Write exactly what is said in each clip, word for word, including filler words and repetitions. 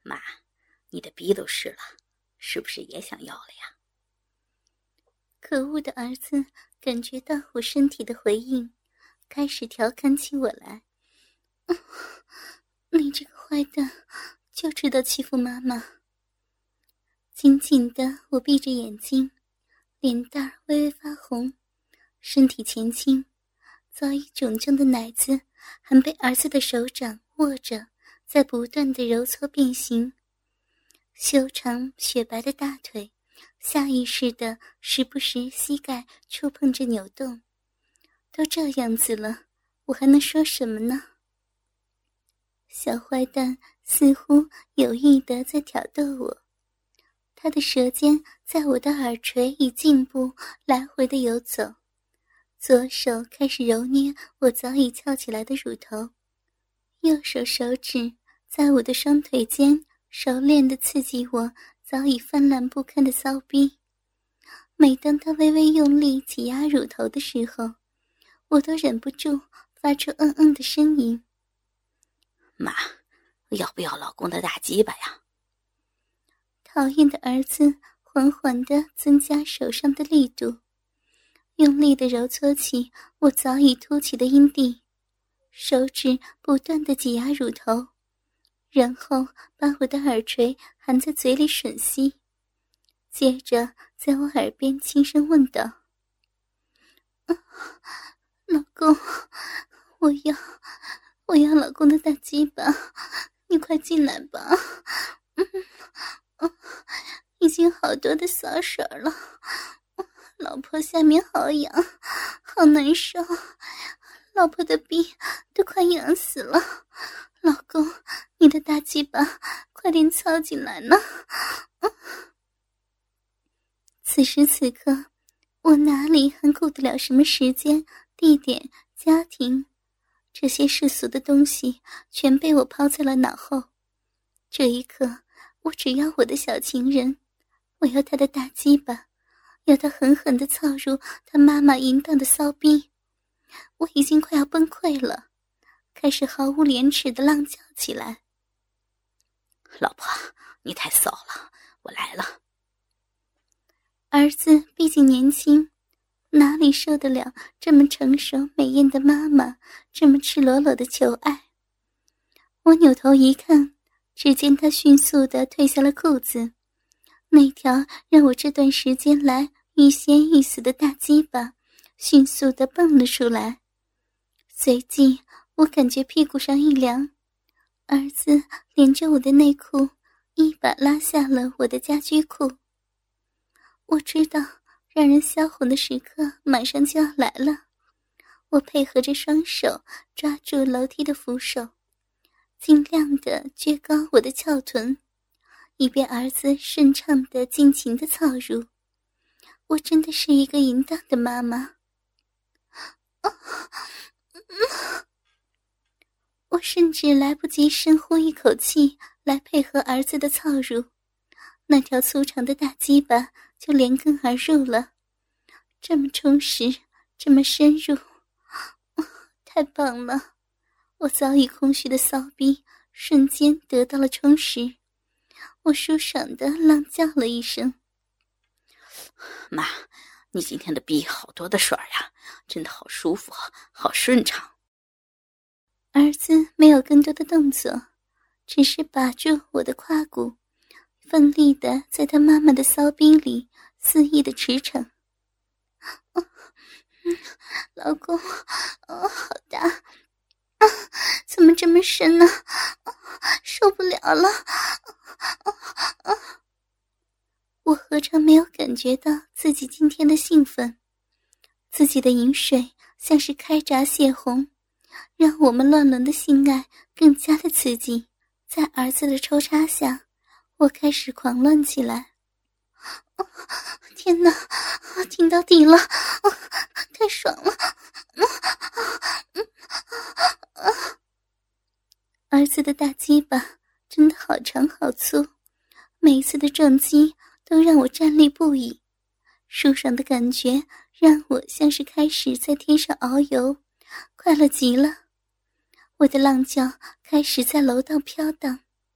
妈，你的逼都湿了，是不是也想要了呀？ 可恶的儿子感觉到我身体的回应，开始调侃起我来。嗯，你这个坏蛋，就知道欺负妈妈。紧紧的我闭着眼睛，脸蛋微微发红，身体前倾，早已肿胀的奶子还被儿子的手掌握着，在不断的揉搓变形。修长雪白的大腿下意识的时不时膝盖触碰着扭动。都这样子了，我还能说什么呢？小坏蛋似乎有意的在挑逗我，他的舌尖在我的耳垂与颈部来回的游走，左手开始揉捏我早已翘起来的乳头，右手手指在我的双腿间熟练地刺激我早已泛滥不堪的骚逼。每当他微微用力挤压乳头的时候，我都忍不住发出嗯嗯的声音。 妈，要不要老公的大鸡巴呀？ 讨厌的儿子缓缓地增加手上的力度，用力地揉搓起我早已凸起的阴蒂，手指不断地挤压乳头，然后把我的耳垂含在嘴里吮吸，接着在我耳边轻声问道：啊，老公，我要我要老公的大鸡巴，你快进来吧。嗯嗯，已经好多的骚水了，老婆下面好痒，好难受，老婆的逼都快痒死了，老公，你的大鸡巴快点操进来呢。嗯，此时此刻，我哪里还顾得了什么时间、地点、家庭，这些世俗的东西全被我抛在了脑后。这一刻，我只要我的小情人，我要他的大鸡巴，要他狠狠地操入他妈妈淫荡的骚逼。我已经快要崩溃了，开始毫无廉耻地浪叫起来。 老婆，你太骚了，我来了。 儿子毕竟年轻，哪里受得了这么成熟美艳的妈妈这么赤裸裸的求爱。我扭头一看，只见他迅速地褪下了裤子，那条让我这段时间来欲仙欲死的大鸡巴迅速地蹦了出来。随即我感觉屁股上一凉，儿子连着我的内裤一把拉下了我的家居裤。我知道让人销魂的时刻马上就要来了，我配合着双手抓住楼梯的扶手，尽量地撅高我的翘臀，以便儿子顺畅地尽情地操入。我真的是一个淫荡的妈妈。啊嗯、我甚至来不及深呼一口气来配合儿子的操入，那条粗长的大鸡巴就连根而入了，这么充实，这么深入，太棒了！我早已空虚的骚逼瞬间得到了充实，我舒爽地浪叫了一声。 妈，你今天的逼好多的水呀，真的好舒服，好顺畅。 儿子没有更多的动作，只是把住我的胯骨，奋力地在他妈妈的骚逼里肆意的驰骋。哦嗯、老公，哦，好大，啊，怎么这么深呢？啊，受不了了！啊啊！我何尝没有感觉到自己今天的兴奋？自己的饮水像是开闸泄洪，让我们乱伦的性爱更加的刺激。在儿子的抽插下，我开始狂乱起来。哦，天哪，听到底了，哦，太爽了！嗯啊，儿子的大鸡巴真的好长好粗，每一次的撞击都让我站立不已，舒爽的感觉让我像是开始在天上遨游，快乐极了。我的浪叫开始在楼道飘荡，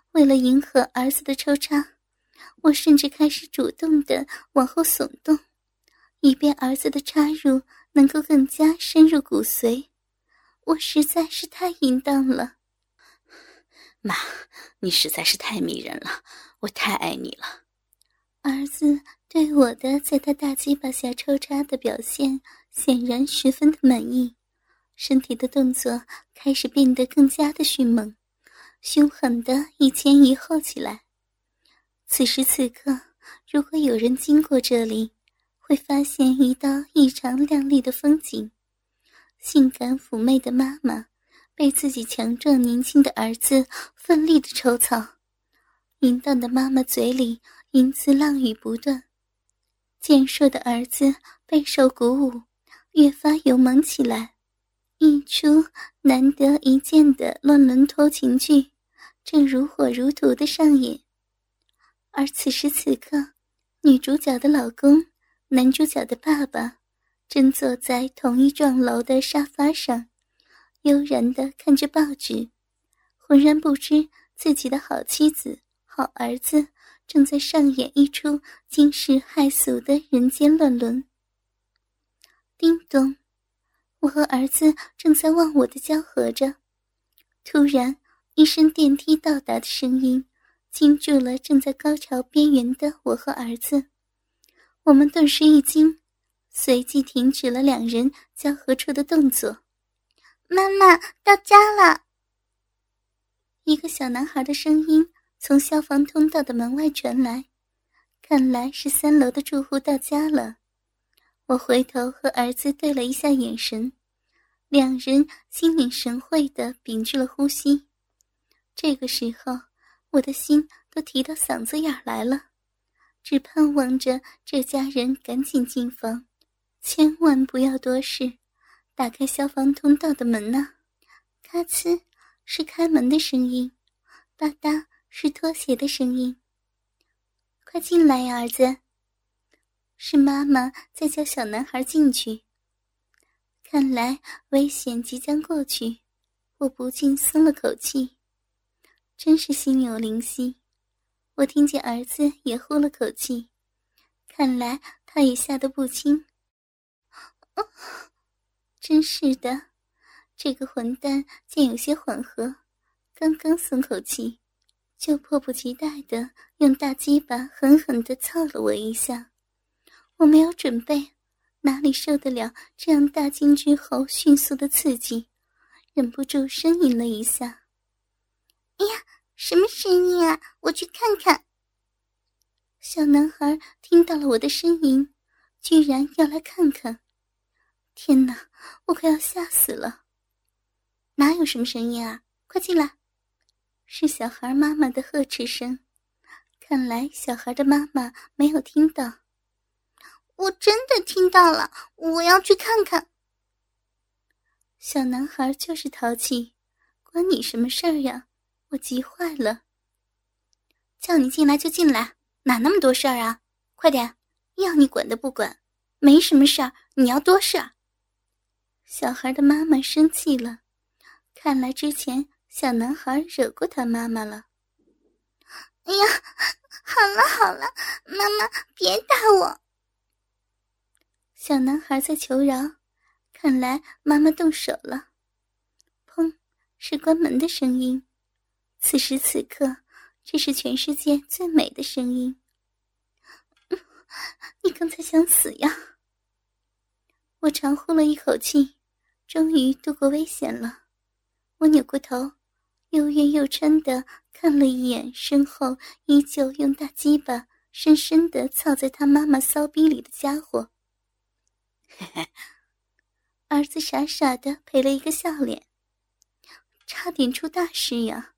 为了迎合儿子的抽插，我甚至开始主动地往后耸动，以便儿子的插入能够更加深入骨髓。我实在是太淫荡了。 妈，你实在是太迷人了，我太爱你了。 儿子对我的在他大鸡巴下抽插的表现显然十分的满意，身体的动作开始变得更加的迅猛，凶狠的一前一后起来。此时此刻，如果有人经过这里，会发现一道异常亮丽的风景。性感妩媚的妈妈被自己强壮年轻的儿子奋力的抽草，淫荡的妈妈嘴里淫词浪语不断，健硕的儿子备受鼓舞，越发勇猛起来，一出难得一见的乱伦偷情剧正如火如荼的上演。而此时此刻，女主角的老公，男主角的爸爸正坐在同一幢楼的沙发上，悠然地看着报纸，浑然不知自己的好妻子好儿子正在上演一出惊世骇俗的人间乱伦。叮咚，我和儿子正在忘我的交合着，突然一声电梯到达的声音惊住了正在高潮边缘的我和儿子。我们顿时一惊，随即停止了两人交合处的动作。妈妈，到家了！一个小男孩的声音从消防通道的门外传来，看来是三楼的住户到家了。我回头和儿子对了一下眼神，两人心领神会地屏住了呼吸。这个时候，我的心都提到嗓子眼来了，只盼望着这家人赶紧进房，千万不要多事，打开消防通道的门啊！咔呲，是开门的声音，吧嗒，是拖鞋的声音。快进来呀，儿子！是妈妈在叫小男孩进去。看来危险即将过去，我不禁松了口气。真是心有灵犀，我听见儿子也呼了口气，看来他也吓得不轻。哦，真是的，这个混蛋见有些缓和，刚刚松口气，就迫不及待地用大鸡巴狠狠地操了我一下。我没有准备，哪里受得了这样大惊之后迅速的刺激，忍不住呻吟了一下。哎呀，什么声音啊？我去看看。小男孩听到了我的呻吟，居然要来看看。天哪，我快要吓死了。哪有什么声音啊？快进来。是小孩妈妈的呵斥声，看来小孩的妈妈没有听到。我真的听到了，我要去看看。小男孩就是淘气，关你什么事儿呀？我急坏了。叫你进来就进来，哪那么多事儿啊？快点，要你管的不管，没什么事儿，你要多事儿。小孩的妈妈生气了，看来之前小男孩惹过他妈妈了。哎呀，好了好了，妈妈别打我。小男孩在求饶，看来妈妈动手了。砰，是关门的声音。此时此刻，这是全世界最美的声音。嗯，你刚才想死呀？我长呼了一口气，终于度过危险了。我扭过头，又怨又嗔地看了一眼身后依旧用大鸡巴深深地操在他妈妈骚逼里的家伙。 嘿嘿， 儿子傻傻地赔了一个笑脸，差点出大事呀！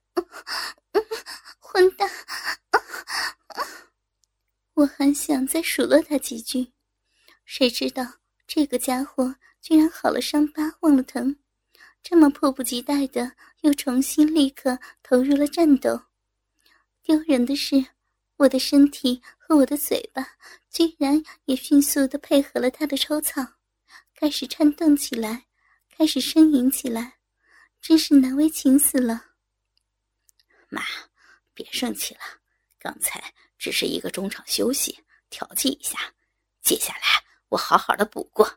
混蛋！我很想再数落他几句，谁知道这个家伙居然好了伤疤忘了疼，这么迫不及待的又重新立刻投入了战斗。丢人的是，我的身体和我的嘴巴居然也迅速地配合了他的抽草，开始颤动起来，开始呻吟起来，真是难为情死了。 妈， 别生气了，刚才只是一个中场休息，调剂一下，接下来我好好的补过。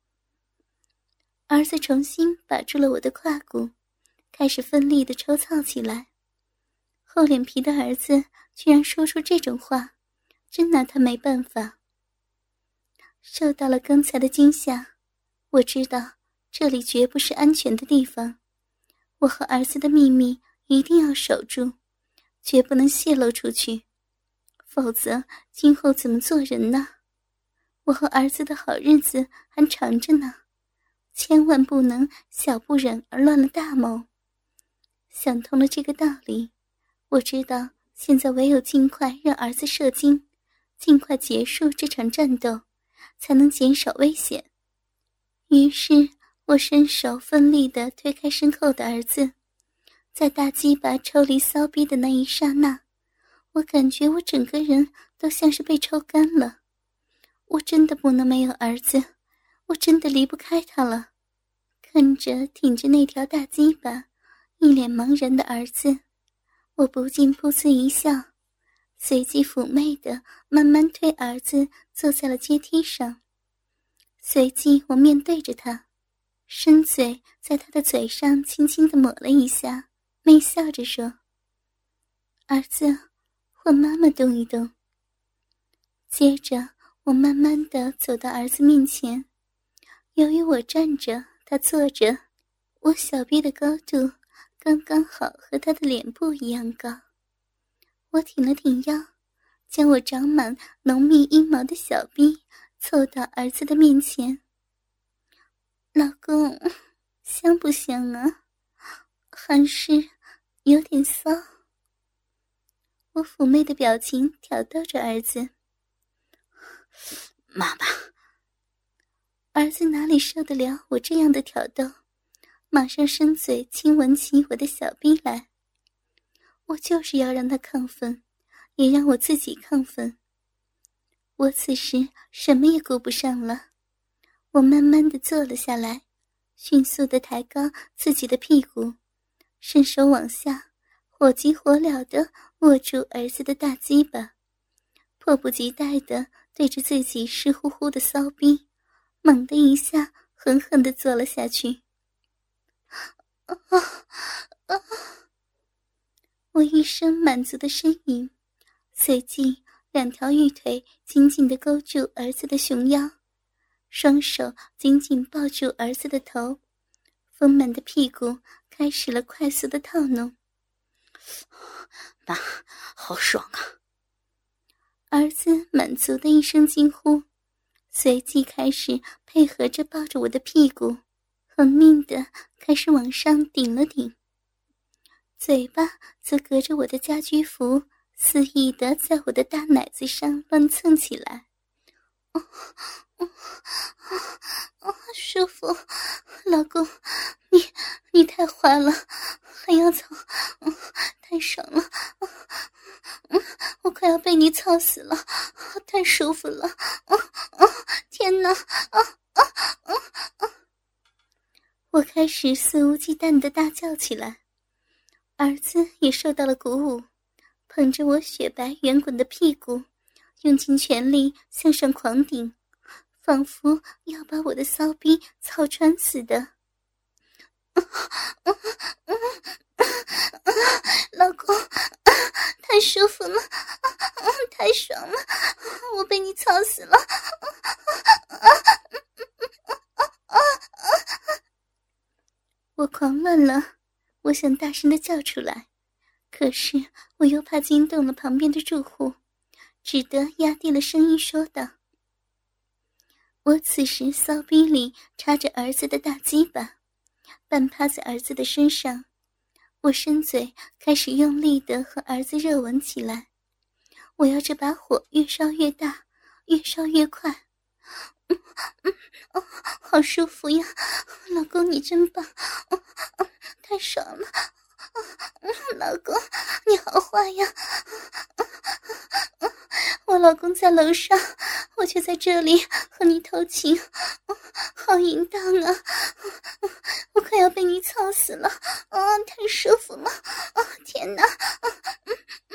儿子重新把住了我的胯骨，开始奋力地抽操起来。厚脸皮的儿子居然说出这种话，真拿他没办法。受到了刚才的惊吓，我知道这里绝不是安全的地方，我和儿子的秘密一定要守住，绝不能泄露出去，否则今后怎么做人呢？我和儿子的好日子还长着呢，千万不能小不忍而乱了大谋。想通了这个道理，我知道现在唯有尽快让儿子射精，尽快结束这场战斗，才能减少危险。于是我伸手奋力地推开身后的儿子，在大鸡巴抽离骚逼的那一刹那，我感觉我整个人都像是被抽干了。我真的不能没有儿子，我真的离不开他了。看着挺着那条大鸡巴一脸茫然的儿子，我不禁噗呲一笑，随即妩媚地慢慢推儿子坐在了阶梯上。随即我面对着他，伸嘴在他的嘴上轻轻地抹了一下，媚笑着说：儿子，换妈妈动一动。接着我慢慢地走到儿子面前，由于我站着他坐着，我小臂的高度刚刚好和他的脸部一样高。我挺了挺腰，将我长满浓密阴毛的小臂凑到儿子的面前。老公，香不香啊？还是有点骚？我妩媚的表情挑逗着儿子。 妈妈。 儿子哪里受得了我这样的挑逗，马上伸嘴亲吻起我的小臂来。我就是要让他亢奋，也让我自己亢奋。我此时什么也顾不上了，我慢慢地坐了下来，迅速地抬高自己的屁股，伸手往下，火急火燎地握住儿子的大鸡巴，迫不及待地对着自己湿乎乎的骚逼猛地一下狠狠地坐了下去。啊啊！我一声满足的呻吟，随即两条玉腿紧紧地勾住儿子的熊腰，双手紧紧抱住儿子的头，丰满的屁股开始了快速的套弄。 妈，好爽啊！ 儿子满足的一声惊呼，随即开始配合着抱着我的屁股，狠命的开始往上顶了顶，嘴巴则隔着我的家居服肆意的在我的大奶子上乱蹭起来。哦哦哦，舒服，老公，你你太滑了，还要操，哦，太爽了，哦嗯，我快要被你操死了，太舒服了，哦哦，天哪，啊啊啊啊！我开始肆无忌惮地大叫起来，儿子也受到了鼓舞，捧着我雪白圆滚的屁股，用尽全力向上狂顶，仿佛要把我的骚逼操穿似的。老公，太舒服了，太爽了，我被你操死了。我狂乱了，我想大声地叫出来，可是我又怕惊动了旁边的住户，只得压低了声音说道：我此时骚逼里插着儿子的大鸡巴，半趴在儿子的身上，我伸嘴开始用力地和儿子热吻起来，我要这把火越烧越大，越烧越快。嗯嗯哦，好舒服呀，老公你真棒，哦哦，太爽了，哦嗯，老公你好坏呀，哦哦，我老公在楼上，我却在这里和你偷情，哦，好淫荡啊，哦，我快要被你操死了，哦，太舒服了，哦，天哪，哦嗯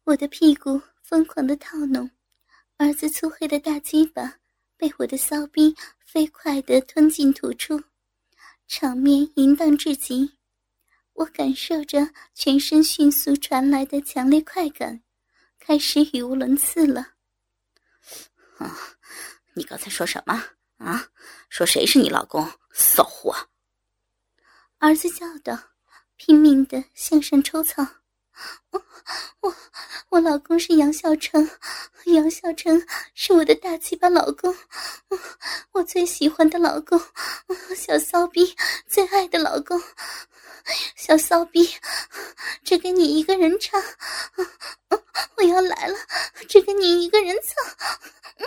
我的屁股疯狂地套弄，儿子粗黑的大鸡巴被我的骚逼飞快地吞进吐出，场面淫荡至极。我感受着全身迅速传来的强烈快感，开始语无伦次了。 啊，你刚才说什么啊？说谁是你老公？骚货！ 儿子叫道，拼命地向上抽草。我我我老公是杨孝成，杨孝成是我的大鸡巴老公，我最喜欢的老公，小骚逼最爱的老公，小骚逼只给你一个人唱，我要来了，只给你一个人操。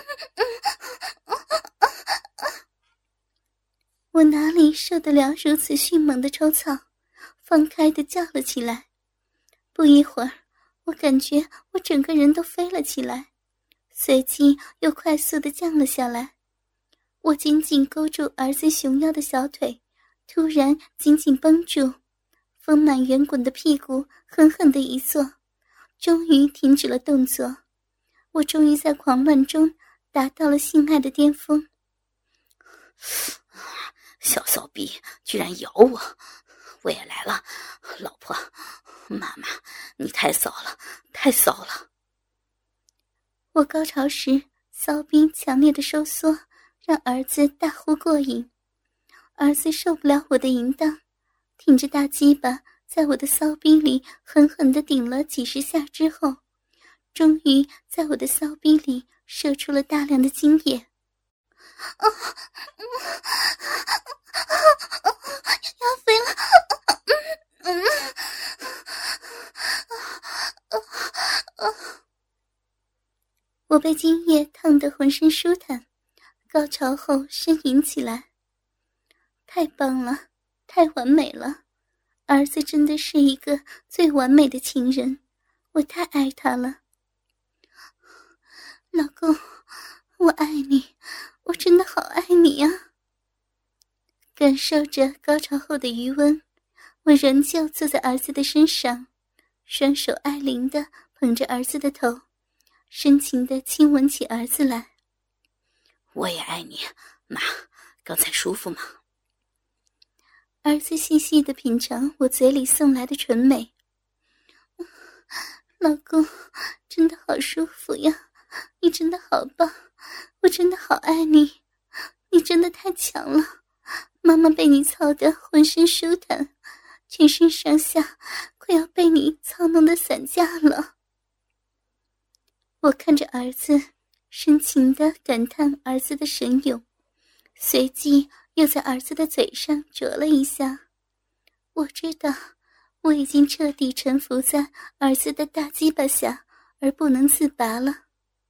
我哪里受得了如此迅猛的抽草，放开地叫了起来。不一会儿，我感觉我整个人都飞了起来，随即又快速地降了下来。我紧紧勾住儿子熊腰的小腿，突然紧紧绷住，丰满圆滚的屁股狠狠地一坐，终于停止了动作。我终于在狂乱中达到了性爱的巅峰。 小骚逼居然咬我，我也来了，老婆，妈妈，你太骚了，太骚了！ 我高潮时，骚逼强烈的收缩，让儿子大呼过瘾。儿子受不了我的淫荡，挺着大鸡巴在我的骚逼里狠狠地顶了几十下之后，终于在我的骚逼里射出了大量的精液。啊嗯要飞了！嗯嗯我被精液烫得浑身舒坦，高潮后呻吟起来。太棒了，太完美了，儿子真的是一个最完美的情人，我太爱他了。老公，我爱你，我真的好爱你呀！感受着高潮后的余温，我仍旧坐在儿子的身上，双手爱怜地捧着儿子的头，深情地亲吻起儿子来。 我也爱你，妈，刚才舒服吗？ 儿子细细地品尝我嘴里送来的纯美。老公，真的好舒服呀，你真的好棒，我真的好爱你，你真的太强了，妈妈被你操得浑身舒坦，全身上下快要被你操弄得散架了。我看着儿子，深情地感叹儿子的神勇，随即又在儿子的嘴上啄了一下。我知道我已经彻底臣服在儿子的大鸡巴下而不能自拔了。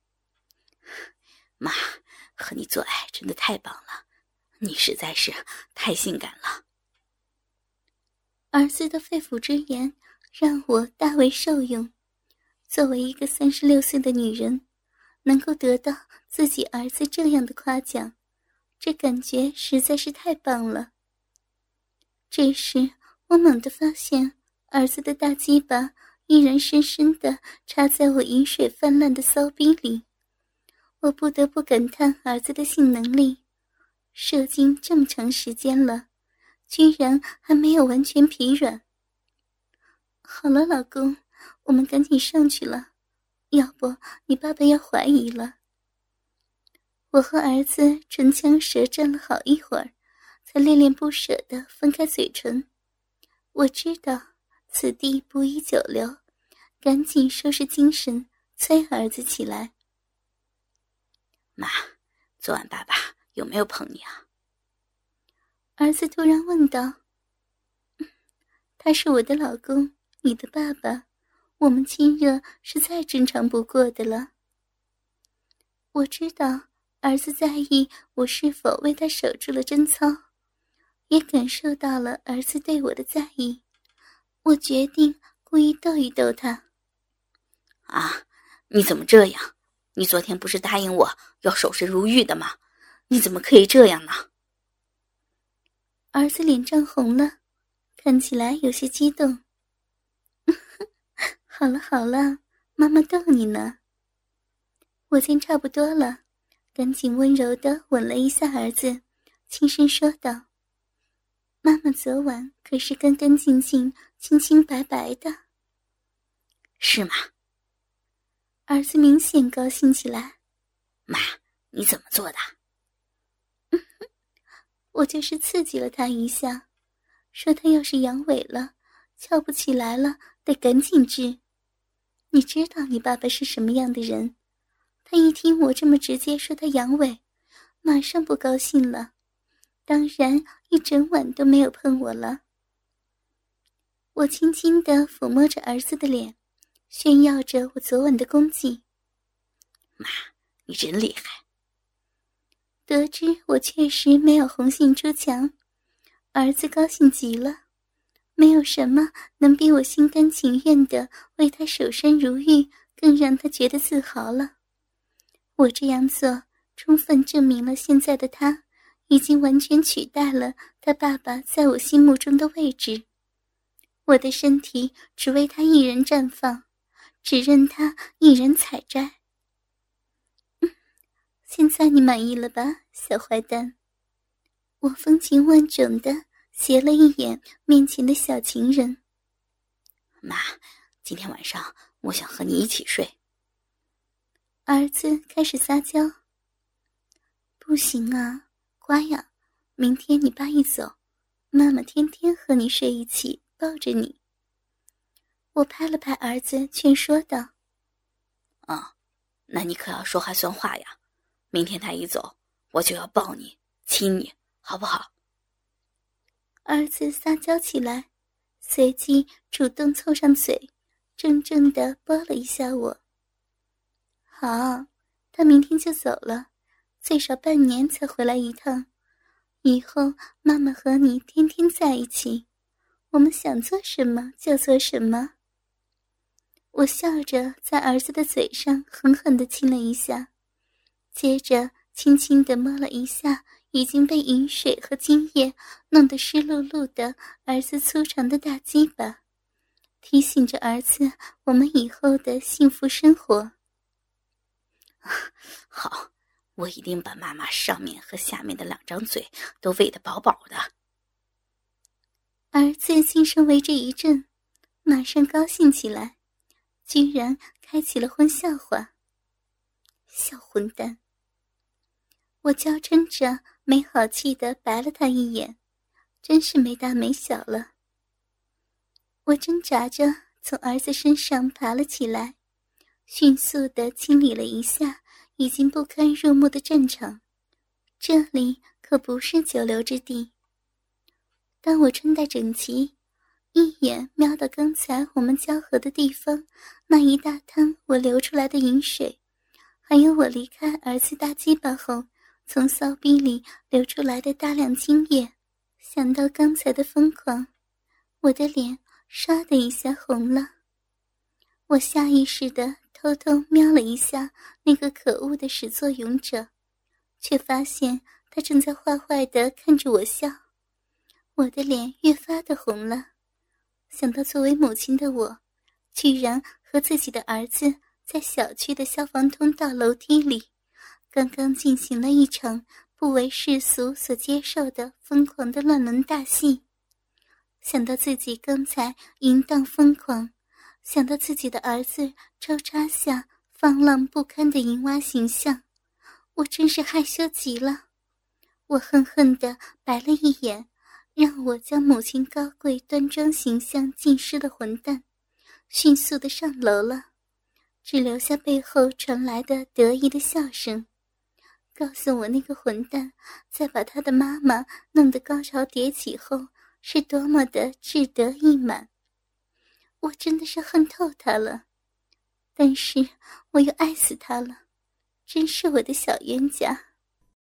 妈，和你做爱真的太棒了，你实在是太性感了。 儿子的肺腑之言让我大为受用，作为一个三十六岁的女人，能够得到自己儿子这样的夸奖，这感觉实在是太棒了。这时我猛地发现儿子的大鸡巴依然深深地插在我饮水泛滥的骚逼里，我不得不感叹儿子的性能力，射精这么长时间了，居然还没有完全疲软。好了，老公，我们赶紧上去了，要不你爸爸要怀疑了。我和儿子唇枪舌战了好一会儿，才恋恋不舍地分开嘴唇。我知道此地不宜久留，赶紧收拾精神，催儿子起来。 妈，昨晚爸爸有没有碰你啊？ 儿子突然问道。他是我的老公，你的爸爸，我们亲热是再正常不过的了。我知道儿子在意我是否为他守住了贞操，也感受到了儿子对我的在意，我决定故意逗一逗他。 啊，你怎么这样？你昨天不是答应我要守身如玉的吗？你怎么可以这样呢？ 儿子脸涨红了，看起来有些激动。好了好了， 妈妈逗你呢。我见差不多了，赶紧温柔地吻了一下儿子，轻声说道：妈妈昨晚可是干干净净、清清白白的。 是吗？ 儿子明显高兴起来。 妈，你怎么做的？ 我就是刺激了他一下，说他要是阳痿了，翘不起来了，得赶紧治。你知道你爸爸是什么样的人，他一听我这么直接说他阳痿，马上不高兴了，当然一整晚都没有碰我了。我轻轻地抚摸着儿子的脸，炫耀着我昨晚的功绩。 妈，你真厉害。 得知我确实没有红杏出墙，儿子高兴极了，没有什么能比我心甘情愿地为他守身如玉更让他觉得自豪了。我这样做充分证明了现在的他已经完全取代了他爸爸在我心目中的位置。我的身体只为他一人绽放，只任他一人采摘。现在你满意了吧，小坏蛋？我风情万种地斜了一眼面前的小情人。 妈，今天晚上我想和你一起睡。 儿子开始撒娇。不行啊，乖呀，明天你爸一走，妈妈天天和你睡一起，抱着你。我拍了拍儿子，劝说道： 啊、嗯，那你可要说话算话呀，明天他一走，我就要抱你亲你，好不好？ 儿子撒娇起来，随即主动凑上嘴，怔怔地啵了一下我。好，他明天就走了，最少半年才回来一趟，以后妈妈和你天天在一起，我们想做什么就做什么。我笑着在儿子的嘴上狠狠地亲了一下，接着轻轻地摸了一下已经被饮水和精液弄得湿漉漉的儿子粗长的大鸡巴，提醒着儿子我们以后的幸福生活。 好，我一定把妈妈上面和下面的两张嘴都喂得饱饱的。 儿子心生为之一振，马上高兴起来，居然开起了荤笑话。小混蛋！我娇嗔着没好气地白了他一眼，真是没大没小了。我挣扎着从儿子身上爬了起来，迅速地清理了一下已经不堪入目的战场，这里可不是久留之地。当我穿戴整齐，一眼瞄到刚才我们交合的地方那一大滩我流出来的饮水，还有我离开儿子大鸡巴后从骚逼里流出来的大量精液，想到刚才的疯狂，我的脸唰的一下红了。我下意识地偷偷瞄了一下那个可恶的始作俑者，却发现他正在坏坏地看着我笑。我的脸越发的红了，想到作为母亲的我，居然和自己的儿子在小区的消防通道楼梯里，刚刚进行了一场不为世俗所接受的疯狂的乱伦大戏。想到自己刚才淫荡疯狂，想到自己的儿子抽插下放浪不堪的淫娃形象，我真是害羞极了。我恨恨地白了一眼让我将母亲高贵端庄形象浸湿的混蛋，迅速地上楼了，只留下背后传来的得意的笑声，告诉我那个混蛋在把他的妈妈弄得高潮迭起后是多么的志得意满。我真的是恨透他了，但是我又爱死他了，真是我的小冤家。